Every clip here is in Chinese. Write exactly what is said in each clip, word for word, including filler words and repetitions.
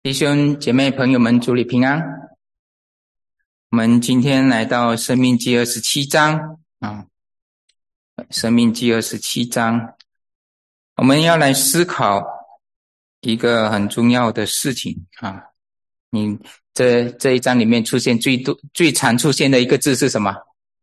弟兄姐妹朋友们，主里平安。我们今天来到申命记二十七章啊，申命记二十七章，我们要来思考一个很重要的事情啊。你这这一章里面出现最多、最常出现的一个字是什么？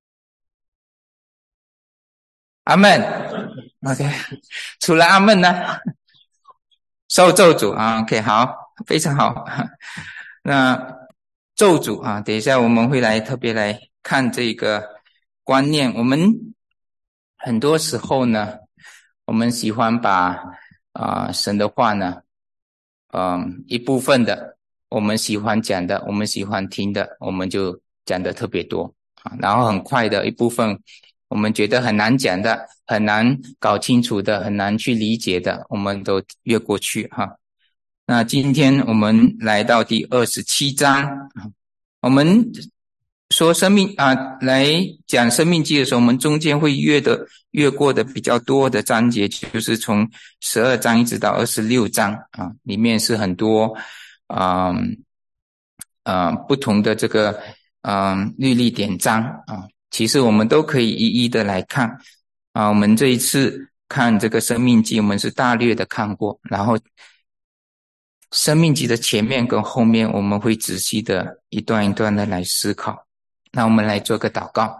阿们。OK， 除了阿们呢？受咒诅啊。OK， 好，非常好。那咒诅啊，等一下我们会来特别来看这个观念。我们很多时候呢，我们喜欢把啊、呃、神的话呢，嗯，一部分的我们喜欢讲的，我们喜欢听的，我们就讲的特别多啊，然后很快的一部分我们觉得很难讲的，很难搞清楚的，很难去理解的，我们都越过去哈。那今天我们来到第二十七章，我们说生命啊，来讲生命记的时候，我们中间会越的越过的比较多的章节，就是从十二章一直到二十六章啊，里面是很多啊呃不同的这个嗯、呃、律例典章啊，其实我们都可以一一的来看啊。我们这一次看这个生命记，我们是大略的看过，然后生命记的前面跟后面我们会仔细的一段一段的来思考。那我们来做个祷告。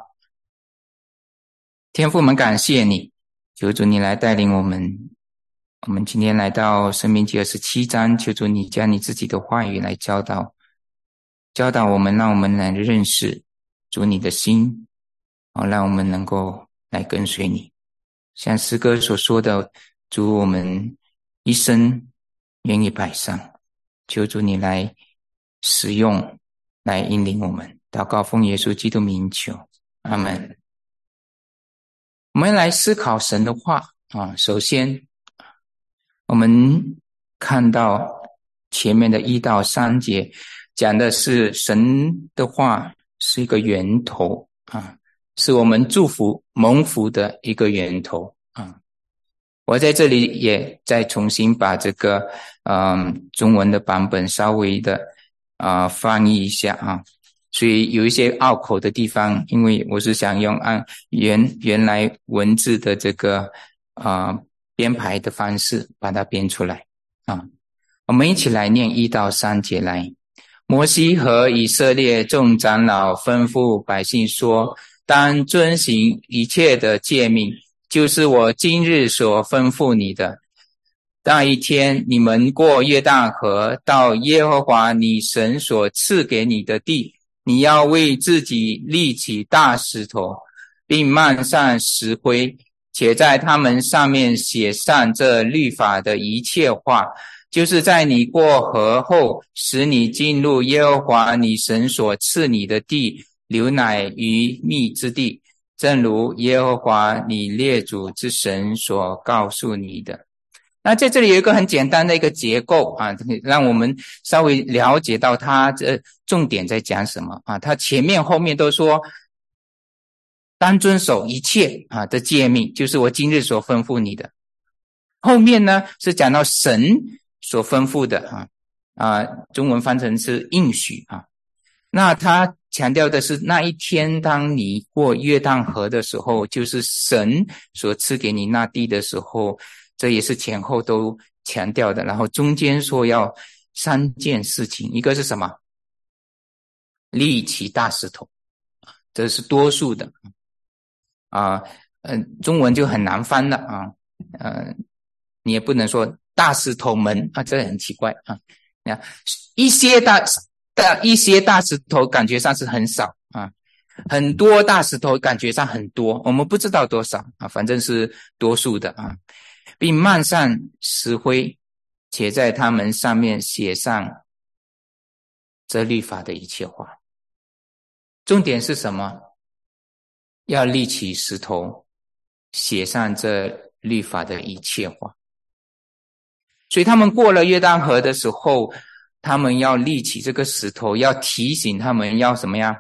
天父，我们感谢你，求主你来带领我们。我们今天来到生命记二十七章，求主你将你自己的话语来教导教导我们，让我们来认识主你的心，好让我们能够来跟随你。像诗歌所说的，主我们一生愿意摆上，求主你来使用，来引领我们。祷告奉耶稣基督名求，阿们。我们来思考神的话啊。首先我们看到前面的一到三节讲的是神的话是一个源头啊，是我们祝福蒙福的一个源头啊。我在这里也再重新把这个嗯中文的版本稍微的啊、呃、翻译一下啊，所以有一些拗口的地方，因为我是想用按原原来文字的这个啊、呃、编排的方式把它编出来啊。我们一起来念一到三节来。摩西和以色列众长老吩咐百姓说，当遵行一切的诫命，就是我今日所吩咐你的。那一天，你们过约旦河，到耶和华你神所赐给你的地，你要为自己立起大石头，并漫上石灰，且在它们上面写上这律法的一切话，就是在你过河后，使你进入耶和华你神所赐你的地，流奶与蜜之地，正如耶和华你列祖之神所告诉你的。那在这里有一个很简单的一个结构啊，让我们稍微了解到它这重点在讲什么啊。它前面后面都说当遵守一切啊的诫命，就是我今日所吩咐你的。后面呢是讲到神所吩咐的啊啊，中文翻成是应许啊。那他强调的是那一天当你过约旦河的时候，就是神所赐给你那地的时候，这也是前后都强调的。然后中间说要三件事情，一个是什么？立起大石头，这是多数的啊，嗯、呃，中文就很难翻了啊，呃，你也不能说大石头门啊，这很奇怪啊。一些大大一些大石头感觉上是很少啊，很多大石头感觉上很多，我们不知道多少啊，反正是多数的啊，并漫上石灰，且在它们上面写上这律法的一切话。重点是什么？要立起石头，写上这律法的一切话。所以他们过了约旦河的时候，他们要立起这个石头，要提醒他们要什么呀？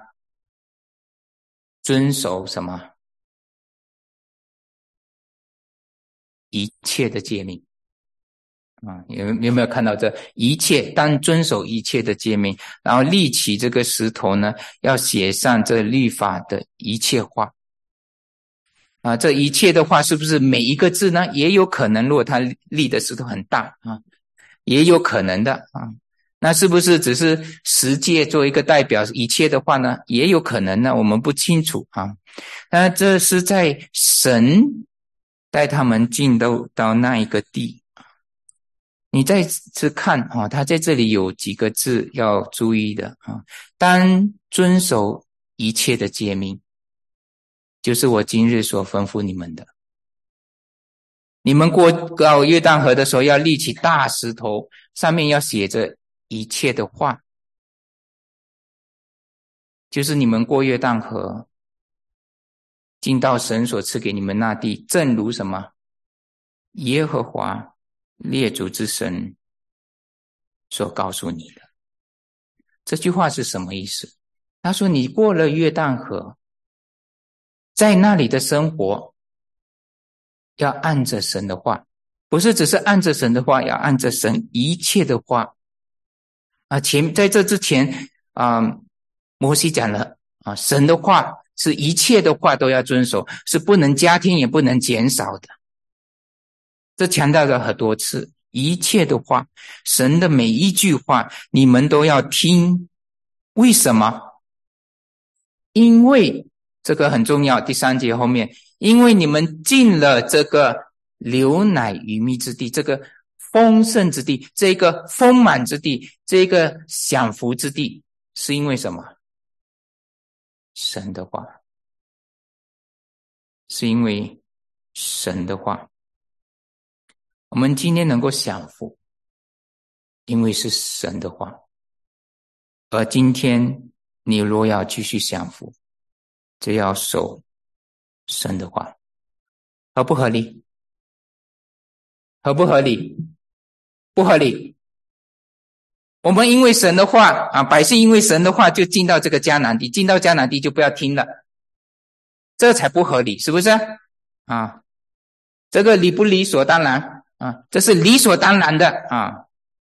遵守什么？一切的诫命。 啊，有有没有看到这一切？当遵守一切的诫命，然后立起这个石头呢，要写上这律法的一切话。啊，这一切的话是不是每一个字呢？也有可能，如果他立的石头很大啊，也有可能的啊。那是不是只是十诫做一个代表一切的话呢？也有可能呢，我们不清楚啊。那这是在神带他们进到到那一个地。你再次看啊，他在这里有几个字要注意的啊。当遵守一切的诫命，就是我今日所吩咐你们的。你们过到约旦河的时候，要立起大石头，上面要写着一切的话，就是你们过约旦河，进到神所赐给你们那地，正如什么？耶和华列祖之神所告诉你的。这句话是什么意思？他说你过了约旦河，在那里的生活要按着神的话，不是只是按着神的话，要按着神一切的话啊。前在这之前啊、呃，摩西讲了啊，神的话是一切的话都要遵守，是不能加添也不能减少的。这强调了很多次，一切的话，神的每一句话你们都要听。为什么？因为这个很重要，第三节后面，因为你们进了这个流奶与蜜之地，这个丰盛之地，这个丰满之地，这个享福之地，是因为什么？神的话，是因为神的话。我们今天能够享福，因为是神的话。而今天你若要继续享福，就要守神的话。合不合理？合不合理？不合理。我们因为神的话啊，百姓因为神的话就进到这个迦南地，进到迦南地就不要听了，这才不合理，是不是啊？这个理不理所当然啊？这是理所当然的啊。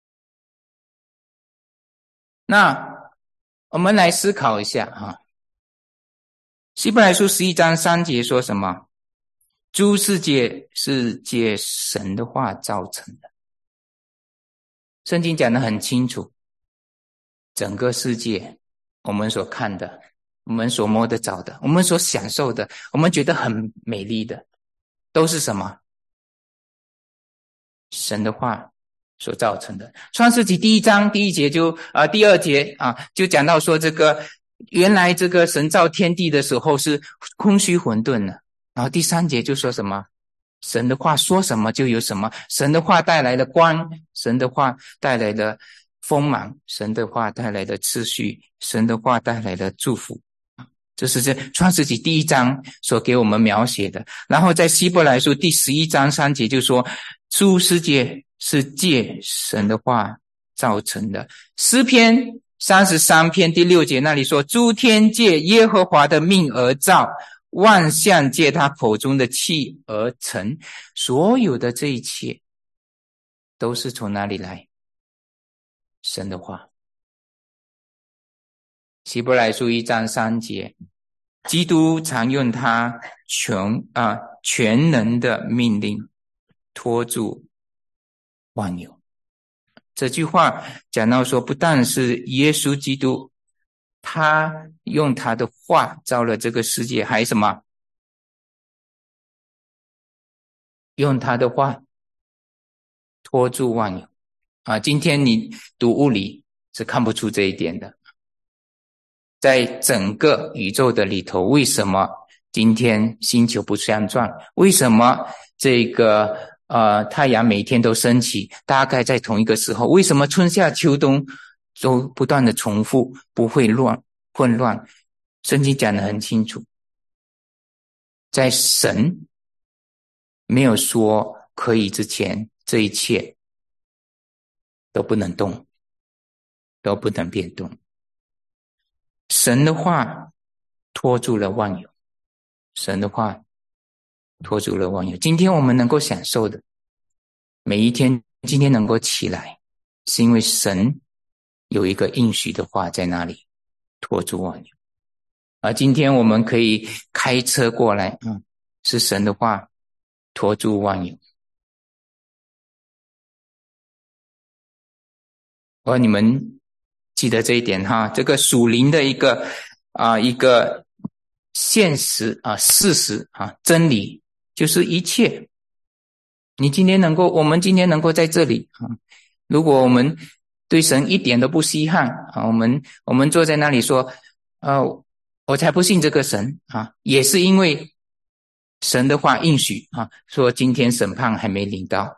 那我们来思考一下啊，希伯来书十一章三节说什么？诸世界是借神的话造成的。圣经讲得很清楚，整个世界我们所看的，我们所摸得着的，我们所享受的，我们觉得很美丽的，都是什么？神的话所造成的。创世纪第一章第一节就啊、呃、第二节啊就讲到说，这个原来这个神造天地的时候是空虚混沌的，然后第三节就说什么？神的话说什么就有什么，神的话带来了光，神的话带来了丰满，神的话带来了秩序，神的话带来了祝福。这是这创世纪第一章所给我们描写的。然后在希伯来书第十一章三节就说，诸世界是借神的话造成的。诗篇三十三篇第六节那里说，诸天借耶和华的命而造，万象借他口中的气而成。所有的这一切都是从哪里来？神的话。希伯来书一章三节，基督常用他全啊全能的命令托住万有。这句话讲到说，不但是耶稣基督他用他的话造了这个世界，还什么？用他的话托住万有啊！今天你读物理是看不出这一点的。在整个宇宙的里头，为什么今天星球不相转？为什么这个呃太阳每天都升起，大概在同一个时候？为什么春夏秋冬都不断的重复，不会乱混乱？圣经讲得很清楚，在神没有说可以之前，这一切都不能动，都不能变动。神的话托住了万有，神的话托住了万有。今天我们能够享受的每一天今天能够起来，是因为神有一个应许的话在那里托住万有。而今天我们可以开车过来，嗯，是神的话托住万有。而你们记得这一点哈，这个属灵的一个啊、呃、一个现实啊、呃、事实啊真理，就是一切。你今天能够，我们今天能够在这里啊，如果我们对神一点都不稀罕啊，我们我们坐在那里说，呃，我才不信这个神啊，也是因为神的话应许啊，说今天审判还没临到，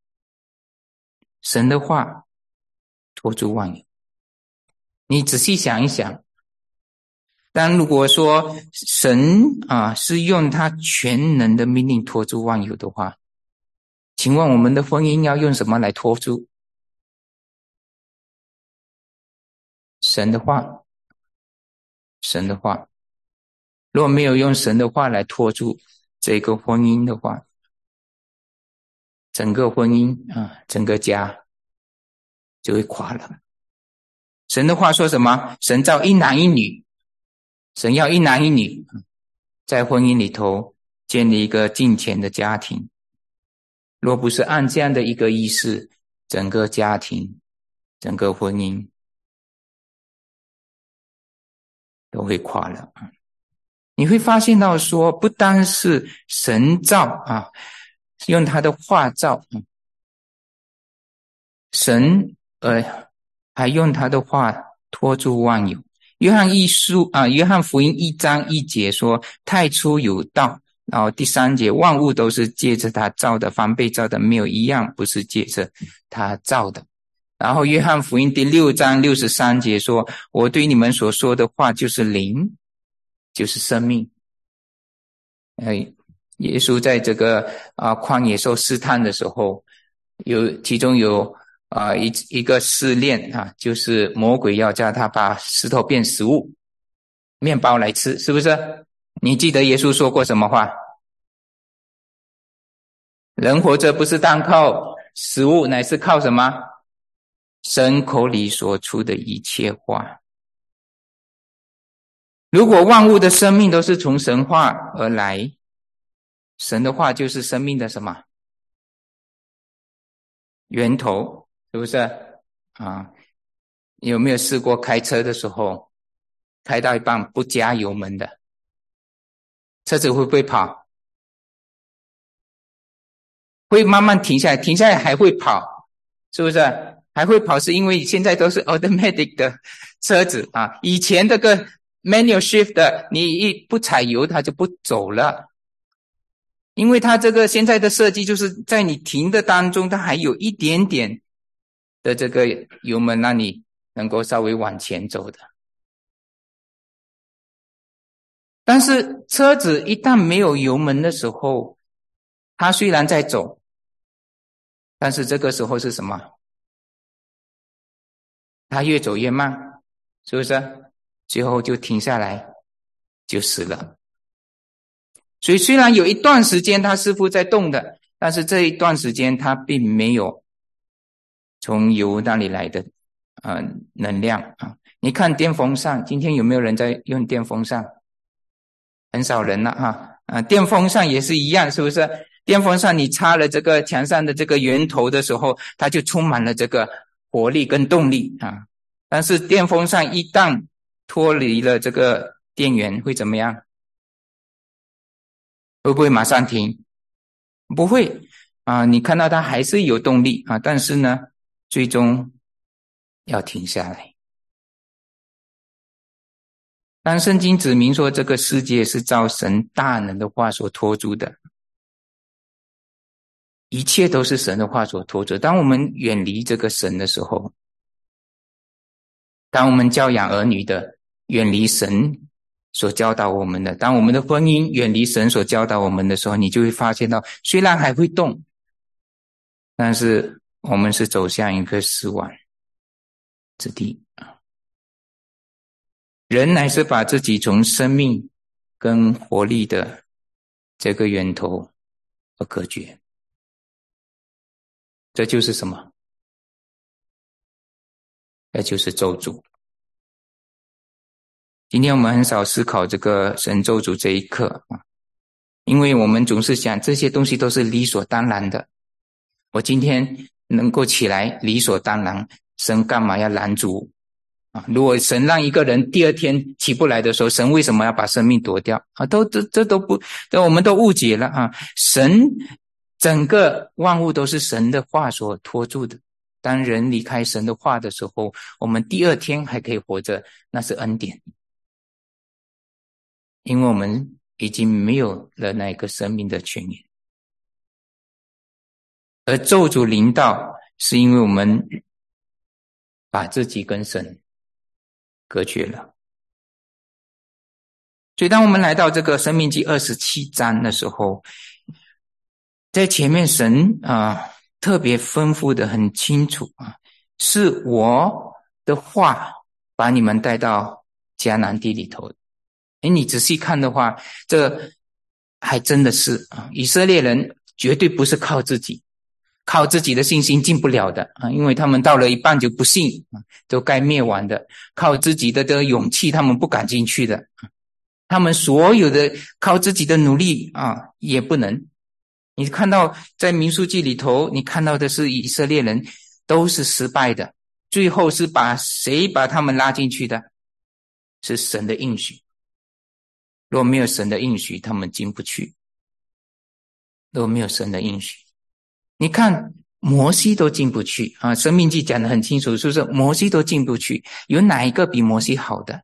神的话托住万有。你仔细想一想，但如果说神啊是用他全能的命令托住万有的话，请问我们的婚姻要用什么来托住？神的话，神的话。如果没有用神的话来托住这个婚姻的话，整个婚姻啊，整个家就会垮了。神的话说什么？神造一男一女，神要一男一女在婚姻里头建立一个敬虔的家庭。若不是按这样的一个意思，整个家庭整个婚姻都会垮了。你会发现到说，不单是神造啊，用他的话造，神呃还用他的话托住万有。约翰一书啊，约翰福音一章一节说，太初有道，然后第三节，万物都是借着他造的，凡被造的没有一样不是借着他造的。然后约翰福音第六章六十三节说，我对你们所说的话就是灵，就是生命。呃，耶稣在这个啊旷野受试探的时候，有其中有啊一一个试炼啊，就是魔鬼要叫他把石头变食物，面包来吃，是不是？你记得耶稣说过什么话？人活着不是单靠食物，乃是靠什么？神口里所出的一切话。如果万物的生命都是从神话而来，神的话就是生命的什么？源头，是不是？啊，你有没有试过开车的时候，开到一半不加油门的，车子会不会跑？会慢慢停下来，停下来还会跑，是不是？还会跑是因为现在都是 automatic 的车子啊，以前这个 manual shift 的，你一不踩油它就不走了。因为它这个现在的设计就是在你停的当中，它还有一点点的这个油门让你能够稍微往前走的。但是车子一旦没有油门的时候，它虽然在走，但是这个时候是什么？它越走越慢，是不是？最后就停下来，就死了。所以虽然有一段时间它似乎在动的，但是这一段时间它并没有从油那里来的呃能量啊。你看电风扇，今天有没有人在用电风扇？很少人了哈啊，电风扇也是一样，是不是？电风扇你插了这个墙上的这个源头的时候，它就充满了这个活力跟动力啊。但是电风扇一旦脱离了这个电源，会怎么样？会不会马上停？不会啊，你看到它还是有动力啊，但是呢，最终要停下来。当圣经指明说这个世界是照神大能的话所托住的，一切都是神的话所托住。当我们远离这个神的时候，当我们教养儿女的远离神所教导我们的，当我们的婚姻远离神所教导我们的时候，你就会发现到，虽然还会动，但是我们是走向一个死亡之地。人乃是把自己从生命跟活力的这个源头而隔绝。 这就是什么？这就是咒诅。今天我们很少思考这个神咒诅这一刻啊，因为我们总是想这些东西都是理所当然的。我今天能够起来，理所当然，神干嘛要拦阻啊？如果神让一个人第二天起不来的时候，神为什么要把生命夺掉啊？都这这都不，这我们都误解了啊！神整个万物都是神的话所托住的。当人离开神的话的时候，我们第二天还可以活着，那是恩典。因为我们已经没有了那个生命的泉源，而咒诅临到是因为我们把自己跟神隔绝了。所以当我们来到这个申命记二十七章的时候，在前面神啊特别吩咐的很清楚啊，是我的话把你们带到迦南地里头的。诶，你仔细看的话，这还真的是啊，以色列人绝对不是靠自己，靠自己的信心进不了的啊，因为他们到了一半就不信，都该灭亡的。靠自己的的勇气，他们不敢进去的。他们所有的靠自己的努力啊，也不能。你看到在民数记里头，你看到的是以色列人都是失败的，最后是把谁把他们拉进去的？是神的应许。如果没有神的应许，他们进不去。如果没有神的应许，你看摩西都进不去啊！申命记讲得很清楚，是不是？摩西都进不去，有哪一个比摩西好的？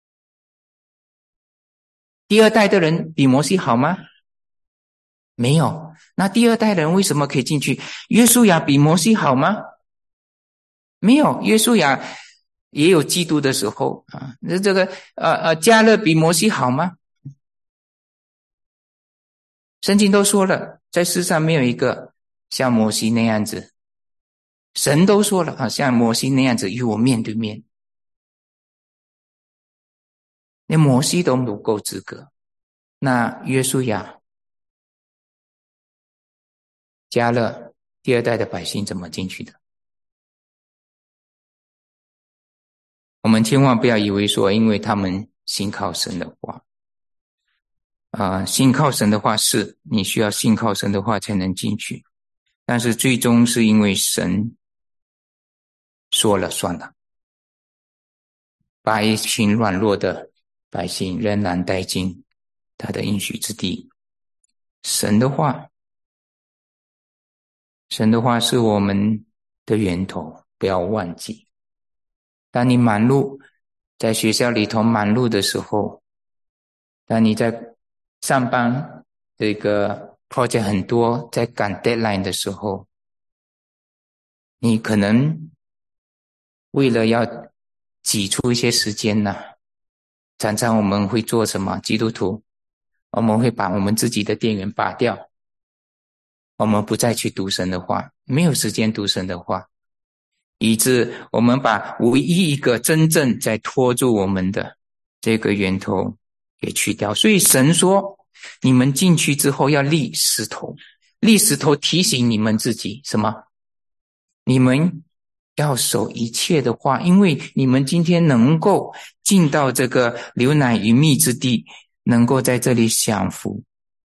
第二代的人比摩西好吗？没有。那第二代人为什么可以进去？约书亚比摩西好吗？没有。约书亚也有嫉妒的时候啊。那这个呃呃，迦勒比摩西好吗？圣经都说了，在世上没有一个像摩西那样子，神都说了啊，像摩西那样子与我面对面，连摩西都不够资格，那约书亚、迦勒第二代的百姓怎么进去的？我们千万不要以为说，因为他们信靠神的话，啊、呃，信靠神的话是你需要信靠神的话才能进去，但是最终是因为神说了算了，把一群软弱的百姓仍然带进他的应许之地。神的话，神的话是我们的源头，不要忘记。当你忙碌，在学校里头忙碌的时候，当你在上班这个 project 很多，在赶 deadline 的时候，你可能为了要挤出一些时间呢、啊，常常我们会做什么？基督徒，我们会把我们自己的电源拔掉，我们不再去读神的话，没有时间读神的话，以致我们把唯一一个真正在拖住我们的这个源头给去掉。所以神说，你们进去之后要立石头，立石头提醒你们自己什么？你们要守一切的话，因为你们今天能够进到这个流奶与蜜之地，能够在这里享福，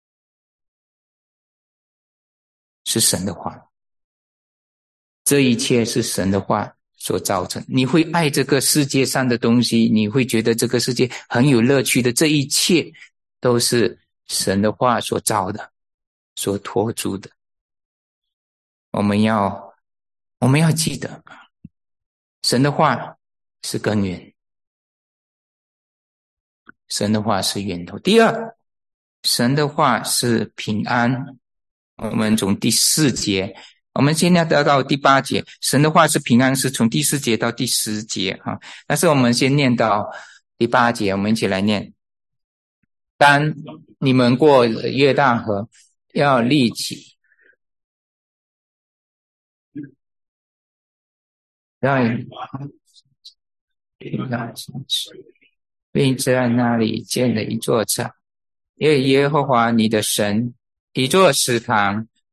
是神的话。这一切是神的话所造成。你会爱这个世界上的东西，你会觉得这个世界很有乐趣的，这一切都是神的话所造的，所托住的。我们要我们要记得，神的话是根源，神的话是源头。第二，神的话是平安。我们从第四节，我们现在得到第八节，神的话是平安，是从第四节到第十节啊。但是我们先念到第八节，我们一起来念。当你们过约旦河，要立起，让并在那里建了一座城，因为耶和华你的神一座石堂，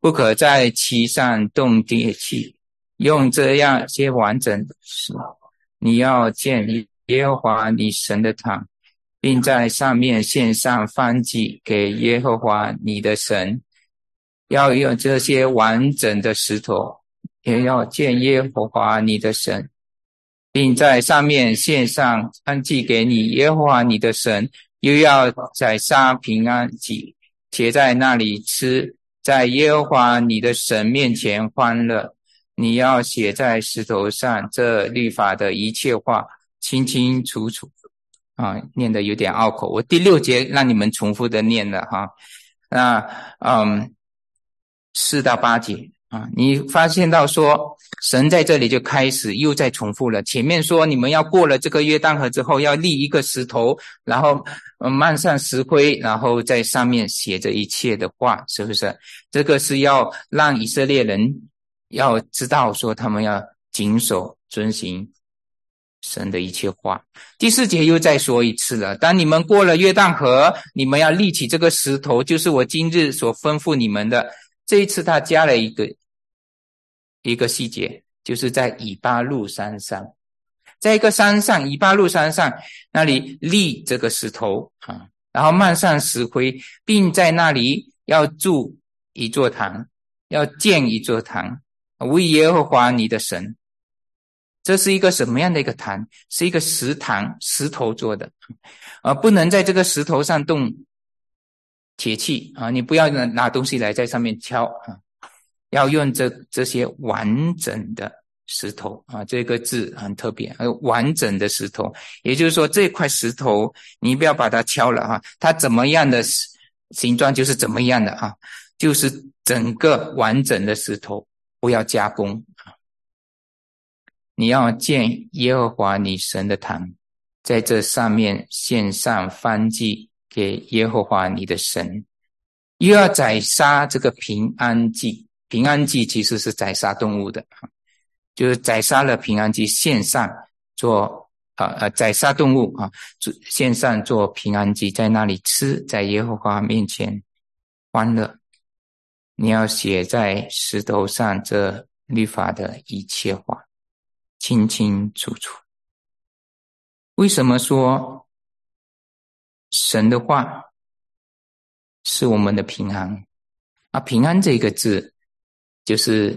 不可在其上动铁器，用这样些完整的事。你要建耶和华你神的堂，并在上面献上燔祭给耶和华你的神。要用这些完整的石头，也要建耶和华你的神，并在上面献上燔祭给你耶和华你的神。又要宰杀平安祭，且在那里吃，在耶和华你的神面前欢乐。你要写在石头上这律法的一切话，清清楚楚啊，念得有点拗口。我第六节让你们重复的念了哈。那嗯，四到八节啊，你发现到说神在这里就开始又在重复了。前面说你们要过了这个约旦河之后，要立一个石头，然后漫上石灰，然后在上面写着一切的话，是不是？这个是要让以色列人要知道说他们要谨守遵行神的一切话。第四节又再说一次了，当你们过了约旦河，你们要立起这个石头，就是我今日所吩咐你们的。这一次他加了一个一个细节，就是在以巴路山上，在一个山上，以巴路山上那里立这个石头啊，然后漫上石灰，并在那里要筑一座堂，要建一座堂，为耶和华你的神。这是一个什么样的一个坛？是一个石坛，石头做的，呃，不能在这个石头上动铁器啊，你不要拿东西来在上面敲啊，要用这这些完整的石头啊，这个字很特别，完整的石头，也就是说这块石头你不要把它敲了啊，它怎么样的形状就是怎么样的啊，就是整个完整的石头，不要加工啊。你要建耶和华你神的堂，在这上面献上燔祭给耶和华你的神，又要宰杀这个平安祭。平安祭其实是宰杀动物的，就是宰杀了平安祭，献上做呃呃宰杀动物啊，献上做平安祭，在那里吃，在耶和华面前欢乐。你要写在石头上这律法的一切话，清清楚楚。为什么说神的话是我们的平安啊？平安这个字就是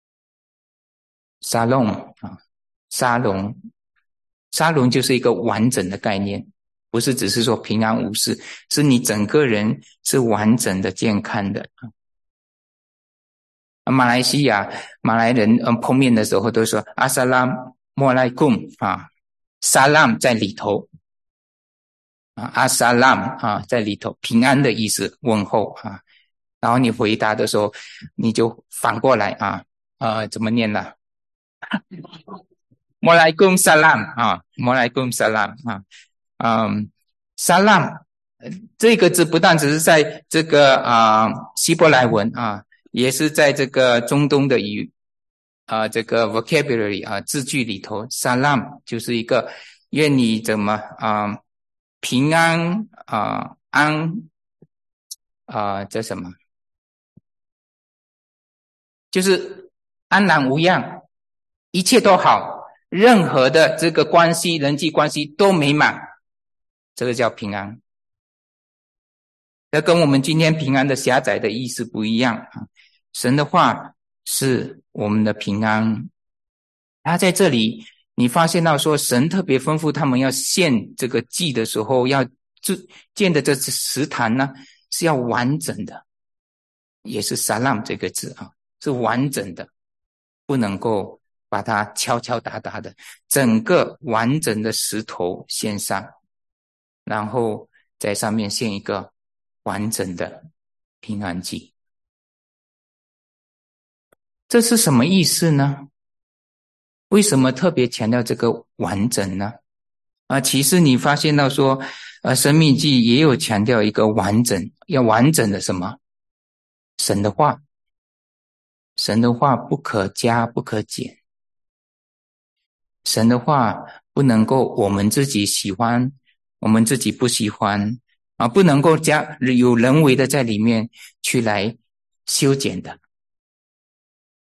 沙龙啊，沙龙，沙龙就是一个完整的概念，不是只是说平安无事，是你整个人是完整的、健康的。马来西亚马来人嗯碰面的时候都说阿萨拉莫莱贡啊，萨拉姆在里头啊，阿萨拉姆啊在里头，平安的意思，问候啊。然后你回答的时候，你就反过来啊，呃，怎么念呢？莫莱贡萨拉姆啊，莫莱贡萨拉姆啊，嗯，萨拉姆这个字不但只是在这个啊、呃、希伯来文啊，也是在这个中东的语啊、呃、这个 vocabulary 啊字句里头 ，salam 就是一个愿你怎么啊、呃、平安啊、呃、安啊、呃、这什么，就是安然无恙，一切都好，任何的这个关系人际关系都美满，这个叫平安。这跟我们今天平安的狭窄的意思不一样啊！神的话是我们的平安。他在这里，你发现到说，神特别吩咐他们要献这个祭的时候，要建的这石坛呢，是要完整的，也是 salam 这个字啊，是完整的，不能够把它敲敲打打的，整个完整的石头献上，然后在上面献一个完整的平安祭。这是什么意思呢？为什么特别强调这个完整呢？啊，其实你发现到说，呃，生命记也有强调一个完整，要完整的什么？神的话，神的话不可加，不可减。神的话不能够我们自己喜欢，我们自己不喜欢啊，不能够加有人为的在里面去来修剪的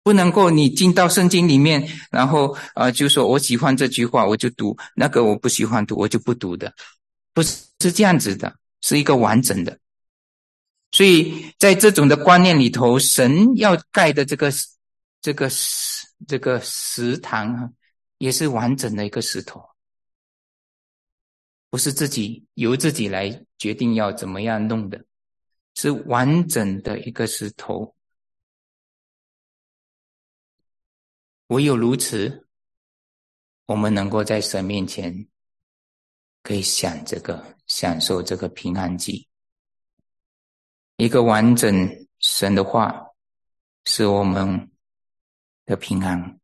不能够你进到圣经里面，然后呃就说我喜欢这句话我就读，那个我不喜欢读我就不读的，不是这样子的，是一个完整的。所以在这种的观念里头，神要盖的这个这个这个石堂啊，也是完整的一个石头，不是自己由自己来决定要怎么样弄的，是完整的一个石头。唯有如此，我们能够在神面前可以享这个享受这个平安祭。一个完整神的话是我们的平安，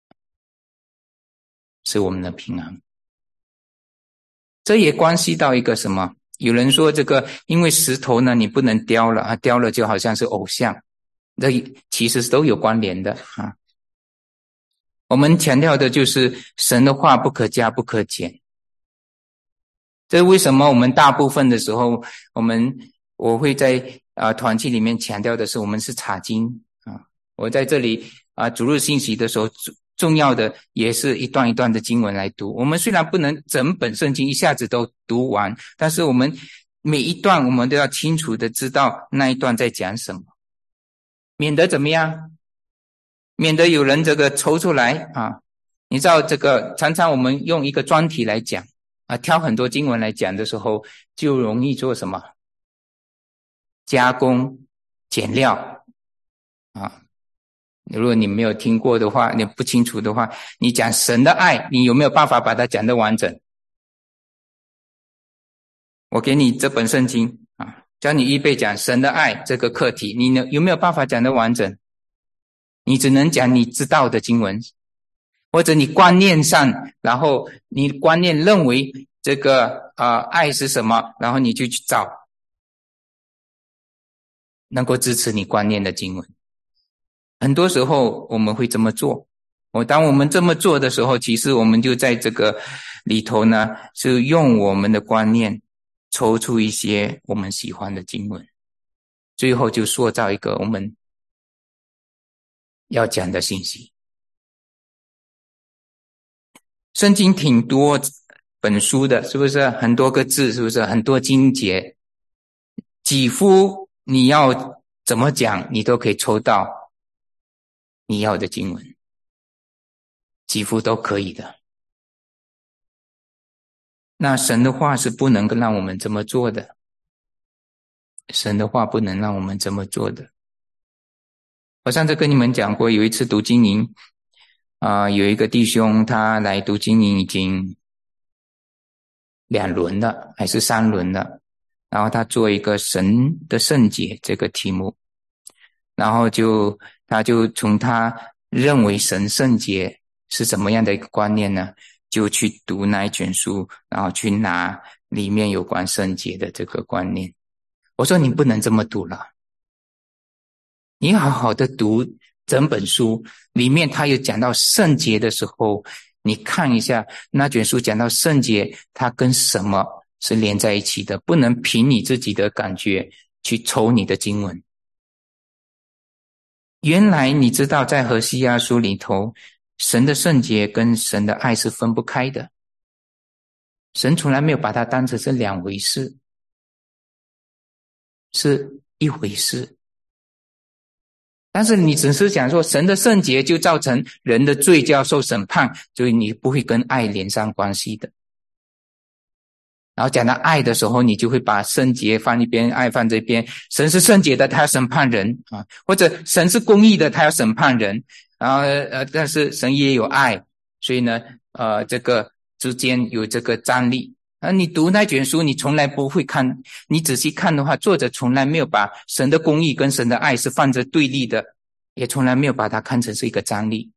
是我们的平安。这也关系到一个什么？有人说这个因为石头呢你不能雕了啊，雕了就好像是偶像，这其实都有关联的啊。我们强调的就是神的话不可加不可减。这为什么我们大部分的时候我们我会在啊、呃、团契里面强调的是我们是查经啊。我在这里啊、呃、主日信息的时候重要的也是一段一段的经文来读。我们虽然不能整本圣经一下子都读完，但是我们每一段我们都要清楚的知道那一段在讲什么，免得怎么样？免得有人这个抽出来啊。你知道这个常常我们用一个专题来讲啊，挑很多经文来讲的时候，就容易做什么？加工、减料啊。如果你没有听过的话，你不清楚的话，你讲神的爱，你有没有办法把它讲得完整？我给你这本圣经啊，教你预备讲神的爱这个课题，你有没有办法讲得完整？你只能讲你知道的经文，或者你观念上，然后你观念认为这个呃爱是什么，然后你就去找能够支持你观念的经文。很多时候我们会这么做，我当我们这么做的时候，其实我们就在这个里头呢，是用我们的观念抽出一些我们喜欢的经文，最后就塑造一个我们要讲的信息。圣经挺多本书的，是不是很多个字，是不是很多经节，几乎你要怎么讲你都可以抽到你要的经文，几乎都可以的。那神的话是不能让我们这么做的，神的话不能让我们这么做的。我上次跟你们讲过，有一次读经营啊、呃，有一个弟兄他来读经营已经两轮了还是三轮了，然后他做一个神的圣洁这个题目，然后就他就从他认为神圣洁是什么样的一个观念呢，就去读那一卷书，然后去拿里面有关圣洁的这个观念。我说你不能这么读了，你好好的读整本书，里面他有讲到圣洁的时候，你看一下那卷书讲到圣洁它跟什么是连在一起的，不能凭你自己的感觉去抽你的经文。原来你知道在何西阿书里头，神的圣洁跟神的爱是分不开的，神从来没有把它当成是两回事，是一回事。但是你只是讲说神的圣洁就造成人的罪就要受审判，所以你不会跟爱连上关系的。然后讲到爱的时候，你就会把圣洁放一边，爱放这边。神是圣洁的，他要审判人啊，或者神是公义的，他要审判人。然后呃，但是神也有爱，所以呢，呃，这个之间有这个张力。啊，你读那卷书，你从来不会看，你仔细看的话，作者从来没有把神的公义跟神的爱是放着对立的，也从来没有把它看成是一个张力。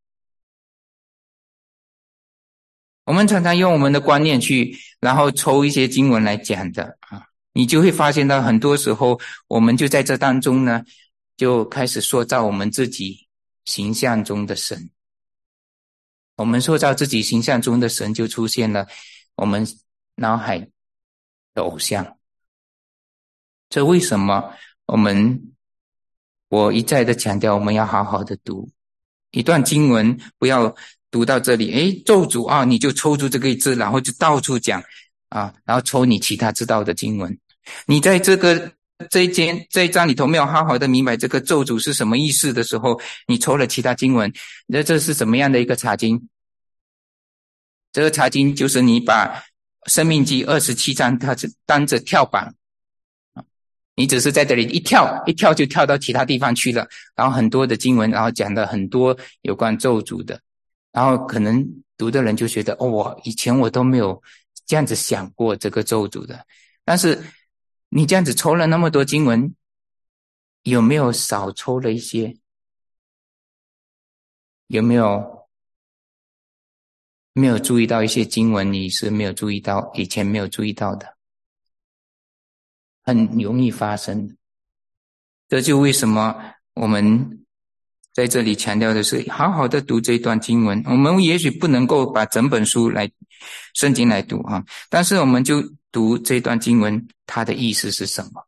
我们常常用我们的观念去，然后抽一些经文来讲的啊，你就会发现到很多时候，我们就在这当中呢，就开始塑造我们自己形象中的神。我们塑造自己形象中的神，就出现了我们脑海的偶像。这为什么我们我一再的强调我们要好好的读， 一段经文不要读到这里，诶，咒诅啊，你就抽出这个字，然后就到处讲啊，然后抽你其他知道的经文。你在这个这一间这一章里头没有好好的明白这个咒诅是什么意思的时候，你抽了其他经文，那这是什么样的一个查经？这个查经就是你把生命记二十七章它是当着跳板，你只是在这里一跳一跳就跳到其他地方去了，然后很多的经文，然后讲了很多有关咒诅的，然后可能读的人就觉得哦，我以前我都没有这样子想过这个咒诅的。但是你这样子抽了那么多经文，有没有少抽了一些？有没有没有注意到一些经文你是没有注意到，以前没有注意到的？很容易发生的。这就为什么我们在这里强调的是好好的读这一段经文。我们也许不能够把整本书来圣经来读啊，但是我们就读这段经文它的意思是什么。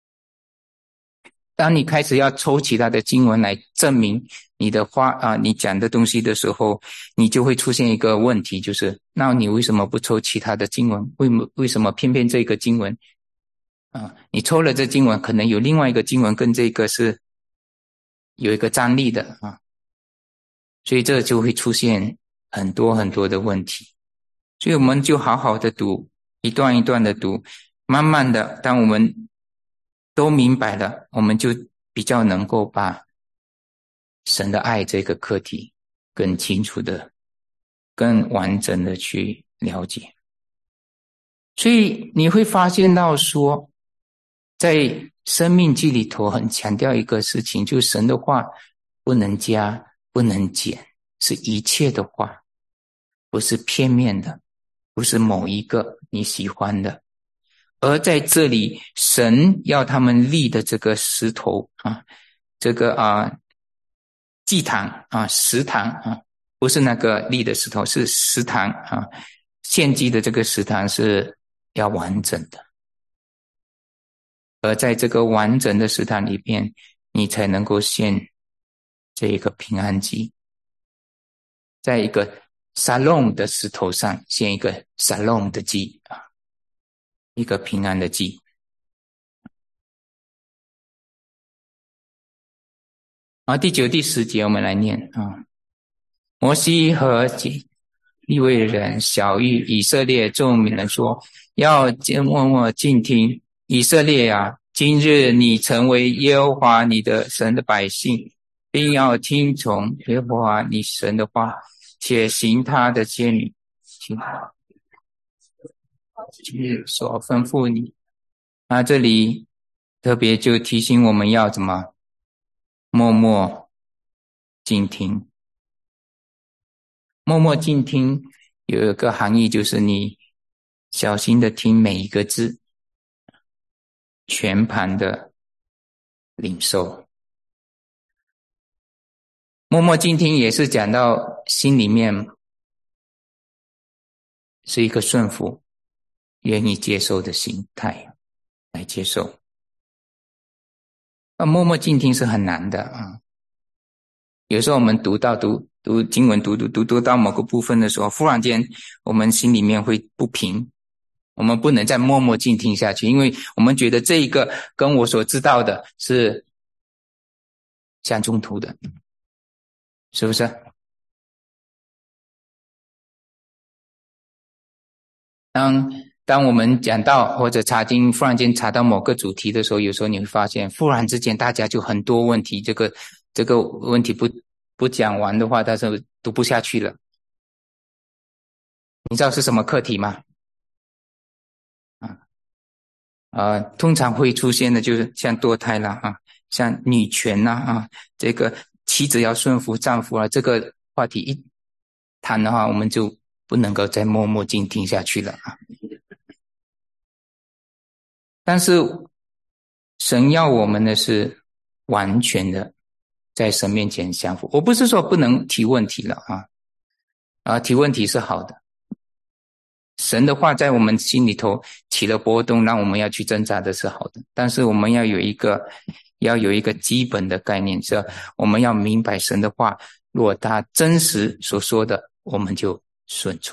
当你开始要抽其他的经文来证明你的话啊，你讲的东西的时候，你就会出现一个问题，就是那你为什么不抽其他的经文？为为什么偏偏这个经文啊？你抽了这经文，可能有另外一个经文跟这个是有一个张力的啊，所以这就会出现很多很多的问题。所以我们就好好的读，一段一段的读，慢慢的当我们都明白了，我们就比较能够把神的爱这个课题更清楚的更完整的去了解。所以你会发现到说，在生命记里头很强调一个事情，就是神的话不能加不能减，是一切的话，不是片面的，不是某一个你喜欢的。而在这里神要他们立的这个石头啊，这个啊祭坛啊石坛啊，不是那个立的石头，是石坛啊，献祭的这个石坛是要完整的。而在这个完整的石坛里面，你才能够献这一个平安祭。在一个沙龙的石头上献一个沙龙的祭啊，一个平安的祭。啊，第九、第十节我们来念啊。摩西和利未人晓谕以色列众民人说：要默默静听，以色列啊，今日你成为耶和华你的神的百姓，并要听从耶和华你神的话，且行他的诫命，今日所吩咐你。那这里特别就提醒我们要怎么默默静听。默默静听有一个含义，就是你小心的听每一个字，全盘的领受。默默静听也是讲到心里面是一个顺服愿意接受的心态来接受。那默默静听是很难的啊。有时候我们读到读读经文读读读读到某个部分的时候，忽然间我们心里面会不平，我们不能再默默静听下去，因为我们觉得这一个跟我所知道的是相冲突的，是不是？当当我们讲到或者查经忽然间查到某个主题的时候，有时候你会发现忽然之间大家就很多问题，这个这个问题不不讲完的话，他是读不下去了。你知道是什么课题吗？啊呃，通常会出现的就是像堕胎啦啊，像女权啦啊，这个妻子要顺服丈夫啊，这个话题一谈的话，我们就不能够再默默静听下去了啊。但是神要我们的是完全的在神面前降服。我不是说不能提问题了啊，啊，提问题是好的。神的话在我们心里头起了波动，让我们要去挣扎的是好的。但是我们要有一个要有一个基本的概念，是我们要明白神的话若他真实所说的，我们就顺从。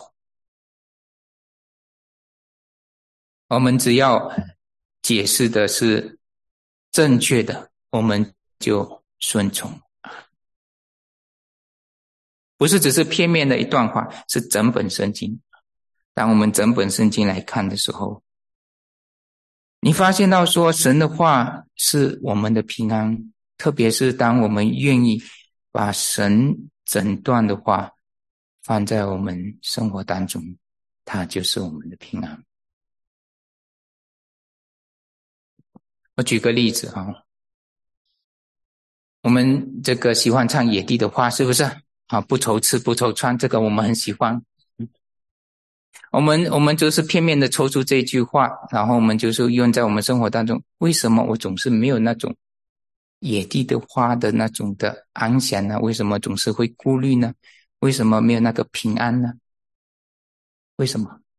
我们只要解释的是正确的，我们就顺从。不是只是片面的一段话，是整本圣经。当我们整本圣经来看的时候，你发现到说神的话是我们的平安，特别是当我们愿意把神整段的话放在我们生活当中，它就是我们的平安。我举个例子啊，我们这个喜欢唱野地的话，是不是啊？不愁吃不愁穿，这个我们很喜欢。我们我们就是片面的抽出这句话，然后我们就是用在我们生活当中。为什么我总是没有那种野地的花的那种的安详呢？为什么总是会顾虑呢？为什么没有那个平安呢？为什么？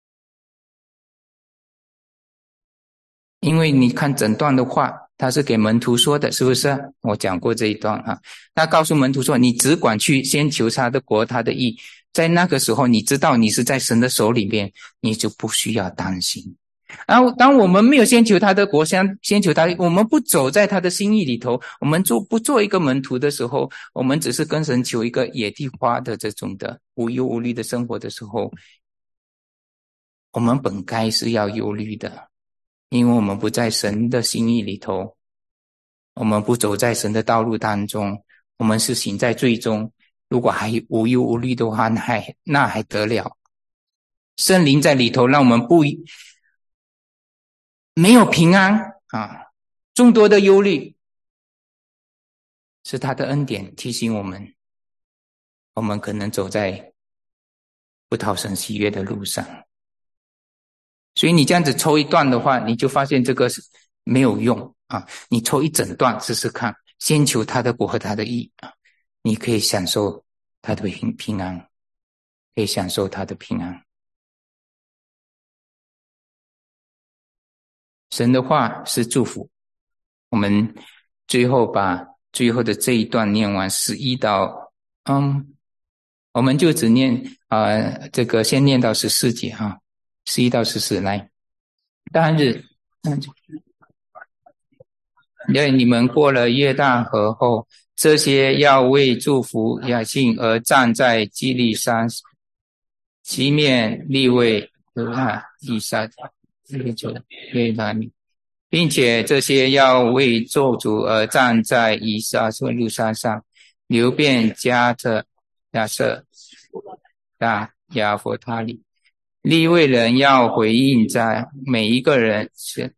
因为你看整段的话，他是给门徒说的，是不是？我讲过这一段啊。他告诉门徒说，你只管去先求他的国他的义，在那个时候你知道你是在神的手里面，你就不需要担心。然后当我们没有先求他的国，先先求他，我们不走在他的心意里头，我们做不做一个门徒的时候，我们只是跟神求一个野地花的这种的无忧无虑的生活的时候，我们本该是要忧虑的。因为我们不在神的心意里头，我们不走在神的道路当中，我们是行在罪中。如果还无忧无虑的话，那还那还得了？圣灵在里头，让我们不没有平安啊，众多的忧虑，是他的恩典提醒我们，我们可能走在不讨神喜悦的路上。所以你这样子抽一段的话，你就发现这个是没有用啊！你抽一整段试试看，先求他的国和他的义啊，你可以享受他的平平安，可以享受他的平安。神的话是祝福。我们最后把最后的这一段念完，十一到嗯，我们就只念啊、呃，这个先念到十四节哈。十一到十四来，当日，因为你们过了约旦河后，这些要为祝福雅信而站在基利山，其面立位犹大以撒约拿米，并且这些要为咒诅而站在以撒这路山上，流遍加特、亚瑟、大亚佛他里。利未人要回应在每一个人是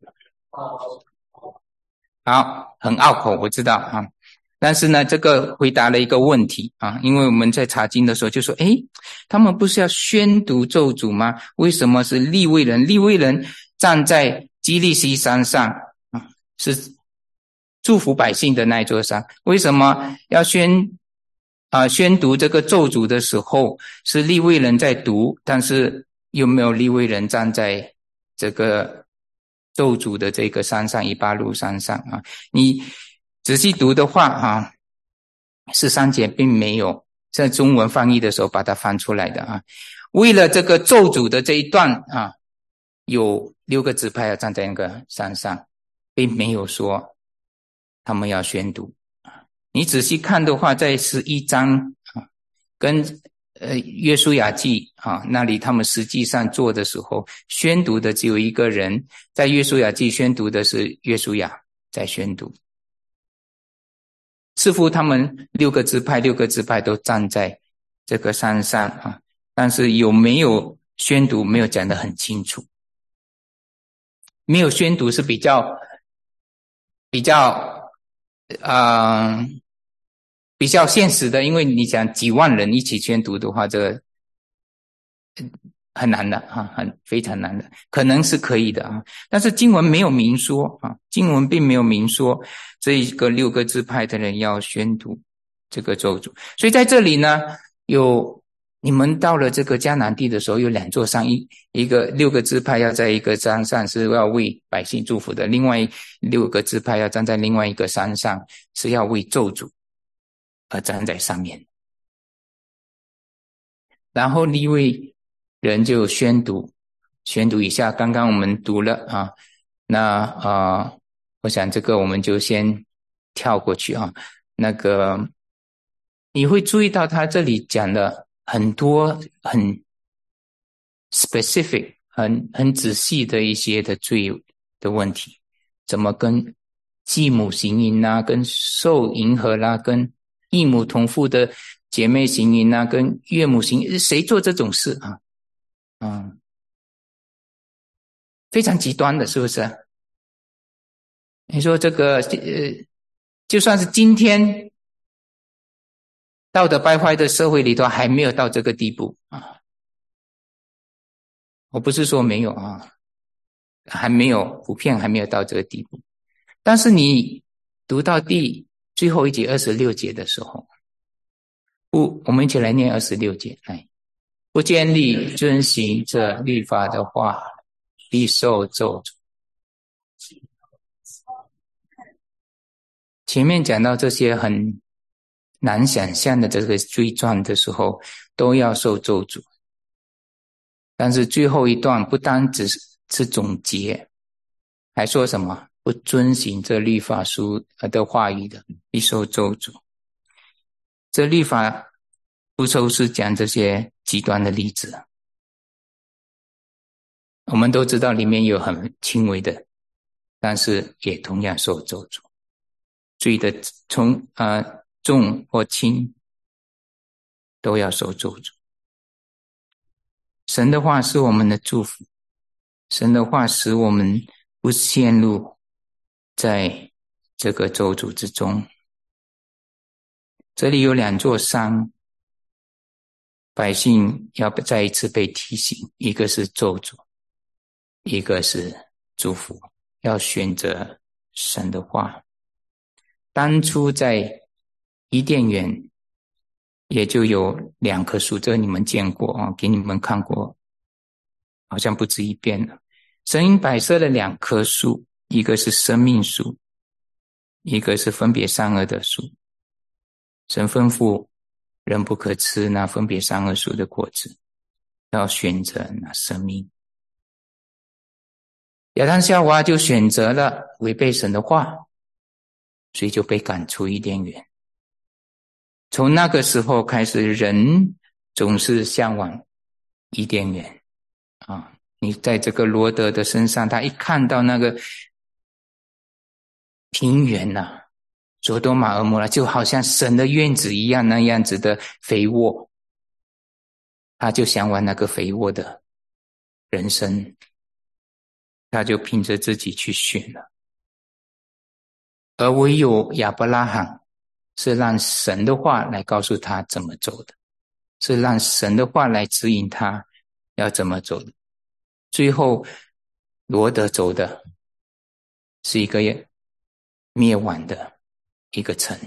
好，很拗口，我知道啊。但是呢，这个回答了一个问题啊，因为我们在查经的时候就说，诶，他们不是要宣读咒诅吗？为什么是利未人？利未人站在基利西山上啊，是祝福百姓的那一座山，为什么要宣啊宣读这个咒诅的时候是利未人在读，但是有没有利未人站在这个咒诅的这个山上，以巴路山上啊？你仔细读的话啊，十三节并没有在中文翻译的时候把它翻出来的啊。为了这个咒诅的这一段啊，有六个支派要站在那个山上，并没有说他们要宣读。你仔细看的话，在十一章啊，跟呃，约书亚记啊，那里他们实际上做的时候，宣读的只有一个人，在约书亚记宣读的是约书亚在宣读。似乎他们六个支派，六个支派都站在这个山上啊，但是有没有宣读没有讲得很清楚。没有宣读是比较比较啊。呃比较现实的，因为你想几万人一起宣读的话，这个很难的啊，很非常难的，可能是可以的啊，但是经文没有明说啊，经文并没有明说这一个六个支派的人要宣读这个咒诅，所以在这里呢，有你们到了这个迦南地的时候，有两座山，一一个六个支派要在一个山上是要为百姓祝福的，另外六个支派要站在另外一个山上是要为咒诅而站在上面然后利未人就宣读宣读一下，刚刚我们读了啊，那啊，我想这个我们就先跳过去啊。那个你会注意到他这里讲了很多很 specific 很很仔细的一些的罪的问题，怎么跟继母行淫啊，跟受迎合啦、啊，跟异母同父的姐妹行淫啊，跟岳母行淫，谁做这种事啊？嗯，非常极端的，是不是？你说这个呃，就算是今天道德败坏的社会里头，还没有到这个地步啊。我不是说没有啊，还没有，普遍还没有到这个地步。但是你读到第最后一节二十六节的时候，不，我们一起来念二十六节，来，不建立遵行这律法的话，必受咒诅。前面讲到这些很难想象的这个罪状的时候，都要受咒诅。但是最后一段不单只是总结，还说什么？不遵行这律法书的话语的，必受咒诅。这律法不都是讲这些极端的例子，我们都知道里面有很轻微的，但是也同样受咒诅。罪的从呃重或轻都要受咒诅。神的话是我们的祝福，神的话使我们不陷入在这个咒诅之中。这里有两座山，百姓要再一次被提醒，一个是咒诅，一个是祝福，要选择神的话。当初在伊甸园也就有两棵树，这你们见过啊，给你们看过，好像不止一遍了。神摆设了两棵树，一个是生命树，一个是分别善恶的树。神吩咐人不可吃那分别善恶树的果子，要选择那生命。亚当夏娃就选择了违背神的话，所以就被赶出伊甸园。从那个时候开始，人总是向往伊甸园啊！你在这个罗德的身上，他一看到那个平原啊，索多玛俄摩拉就好像神的院子一样，那样子的肥沃，他就向往那个肥沃的人生，他就凭着自己去选了。而唯有亚伯拉罕是让神的话来告诉他怎么走的，是让神的话来指引他要怎么走的。最后罗德走的是一个灭亡的一个城，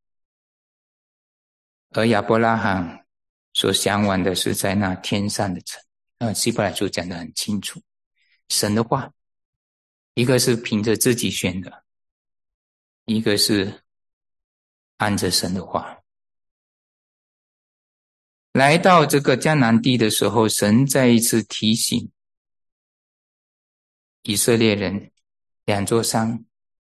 而亚伯拉罕所向往的是在那天上的城。呃，希伯来书讲得很清楚，神的话，一个是凭着自己选的，一个是按着神的话。来到这个迦南地的时候，神再一次提醒以色列人，两座山，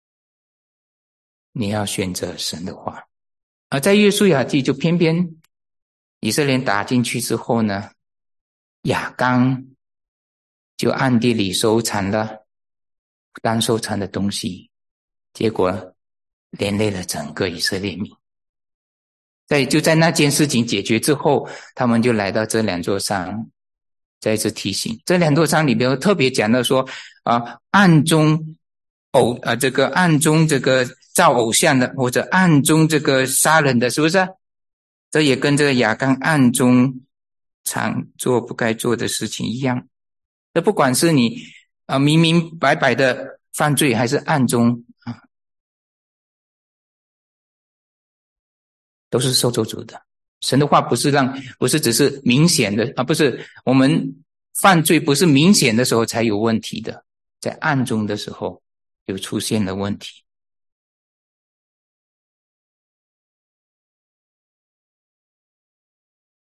你要选择神的话。而在约书亚记就偏偏以色列人打进去之后呢，亚刚就暗地里收藏了当收藏的东西，结果连累了整个以色列民。在就在那件事情解决之后，他们就来到这两座山，再一次提醒。这两座山里边特别讲到说啊，暗中偶啊，这个暗中这个造偶像的，或者暗中这个杀人的，是不是？这也跟这个亚刚暗中常做不该做的事情一样。那不管是你啊明明白白的犯罪，还是暗中啊，都是受咒诅的。神的话不是让，不是只是明显的啊，不是我们犯罪不是明显的时候才有问题的，在暗中的时候就出现了问题。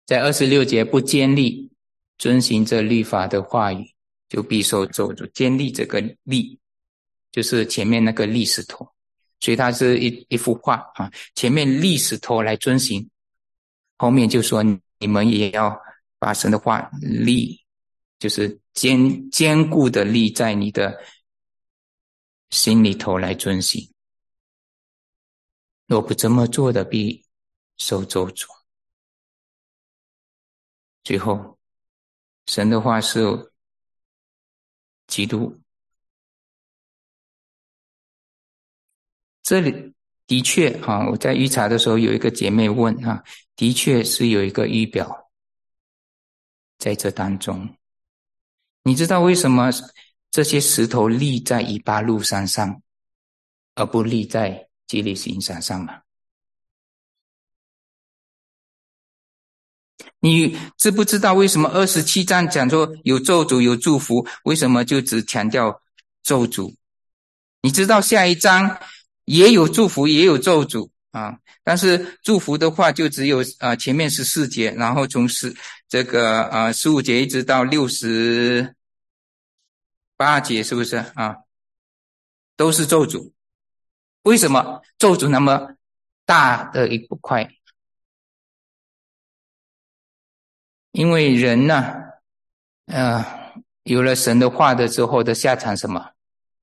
在二十六节不坚立，遵行这律法的话语，就必受咒诅。坚立这个立，就是前面那个立石头，所以它是一一幅画啊。前面立石头来遵行，后面就说你们也要把神的话立，就是坚坚固的立在你的心里头来遵行。若不这么做的，必受咒诅。最后，神的话是基督。这里的确啊，我在预查的时候有一个姐妹问啊，的确是有一个预表在这当中。你知道为什么这些石头立在以巴路山上，而不立在基利心山上吗？你知不知道为什么二十七章讲说有咒诅有祝福，为什么就只强调咒诅？你知道下一章也有祝福也有咒诅啊，但是祝福的话就只有啊、呃、前面十四节，然后从十这个啊、呃、十五节一直到六十八节，是不是啊？都是咒诅。为什么咒诅那么大的一块？因为人呢、啊，呃，有了神的话的之后的下场什么？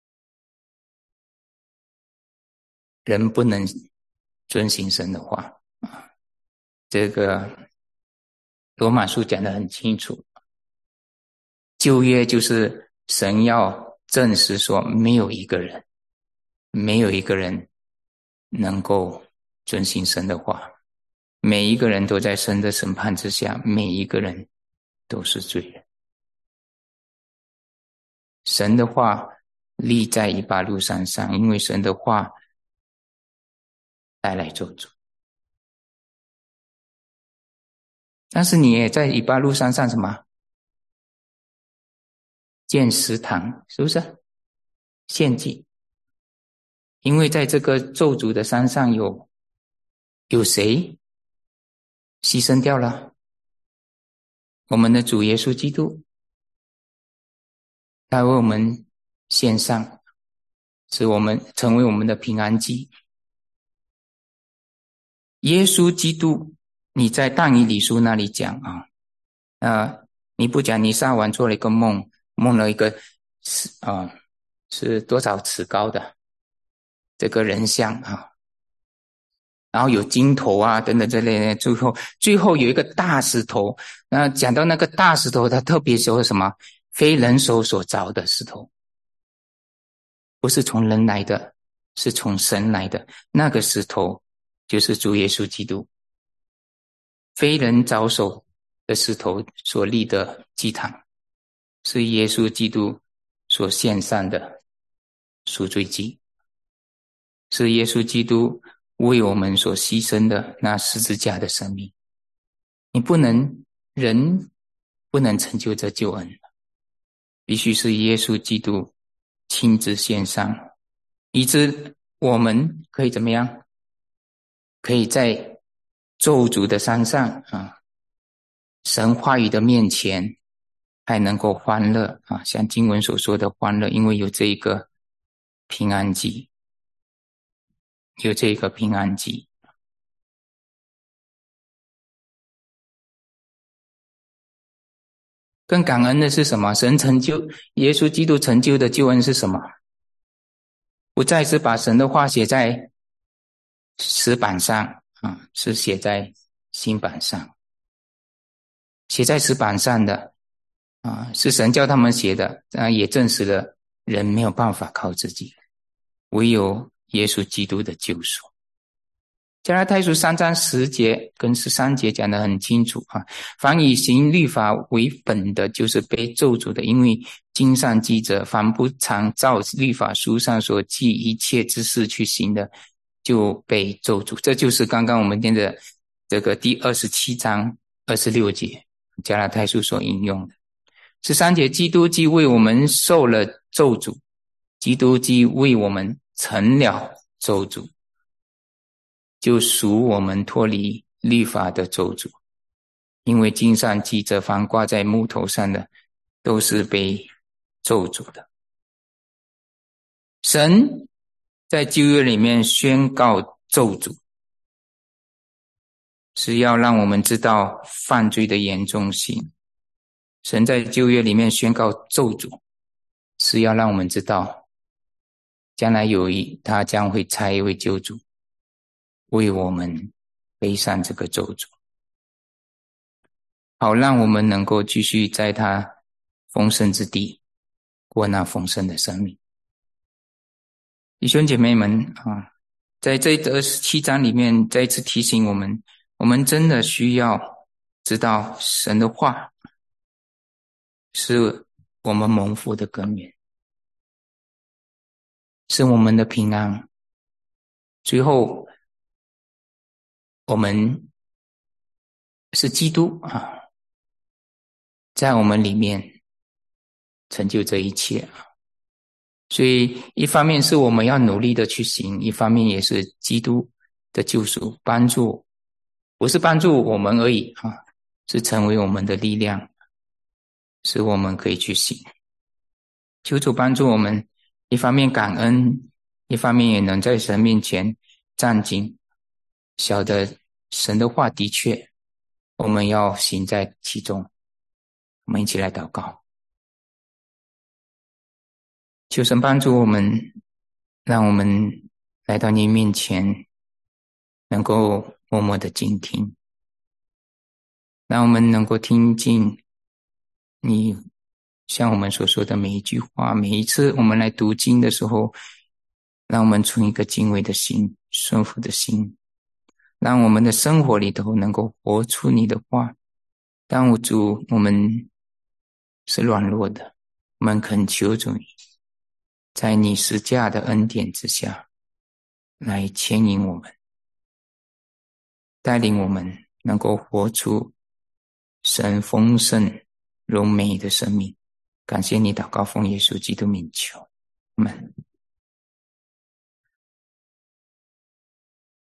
人不能遵行神的话啊，这个罗马书讲得很清楚。旧约就是神要证实说，没有一个人，没有一个人能够遵行神的话，每一个人都在神的审判之下，每一个人都是罪人。神的话立在以巴路山上，因为神的话带来咒诅。但是你也在以巴路山上什么？建石堂，是不是？献祭。因为在这个咒诅的山上有有谁牺牲掉了？我们的主耶稣基督，他为我们献上，使我们成为我们的平安祭。耶稣基督，你在但以理书那里讲啊，呃，你不讲你撒完做了一个梦，梦了一个是啊、呃、是多少尺高的这个人像啊，然后有金头啊等等这类的，最后最后有一个大石头。那讲到那个大石头，他特别说什么？非人手所凿的石头，不是从人来的，是从神来的。那个石头就是主耶稣基督，非人凿手的石头所立的祭坛，是耶稣基督所献上的赎罪祭，是耶稣基督为我们所牺牲的那十字架的生命。你不能，人不能成就这救恩，必须是耶稣基督亲自献上，以致我们可以怎么样？可以在咒诅的山上啊，神话语的面前还能够欢乐啊，像经文所说的欢乐，因为有这一个平安祭，有这个平安祭。更感恩的是什么？神成就，耶稣基督成就的救恩是什么？不再是把神的话写在石板上啊，是写在心板上。写在石板上的啊，是神叫他们写的，啊，也证实了人没有办法靠自己，唯有耶稣基督的救赎。加拉太书三章十节跟十三节讲得很清楚啊，凡以行律法为本的，就是被咒诅的，因为经上记着，凡不常照律法书上所记一切之事去行的，就被咒诅。这就是刚刚我们念的这个第二十七章二十六节加拉太书所引用的。十三节，基督既为我们受了咒诅，基督既为我们成了咒诅，就赎我们脱离律法的咒诅。 因为经上记着，凡挂在木头上的，都是被咒诅的。神在旧约里面宣告咒诅，是要让我们知道犯罪的严重性。神在旧约里面宣告咒诅，是要让我们知道将来有一他将会差一位救主为我们背上这个咒诅，好让我们能够继续在他丰盛之地过那丰盛的生命。弟兄姐妹们啊，在这二十七章里面再一次提醒我们，我们真的需要知道神的话是我们蒙福的根源，是我们的平安。最后我们是基督啊，在我们里面成就这一切啊。所以一方面是我们要努力的去行，一方面也是基督的救赎帮助，不是帮助我们而已啊，是成为我们的力量，使我们可以去行。求主帮助我们，一方面感恩，一方面也能在神面前站紧，晓得神的话的确我们要行在其中。我们一起来祷告，求神帮助我们，让我们来到你面前能够默默的静听，让我们能够听进你像我们所说的每一句话，每一次我们来读经的时候，让我们存一个敬畏的心，顺服的心，让我们的生活里头能够活出你的话。当我主我们是软弱的，我们恳求主你在你十架的恩典之下来牵引我们，带领我们能够活出神丰盛荣美的生命。感谢你，祷告奉耶稣基督名求，阿们。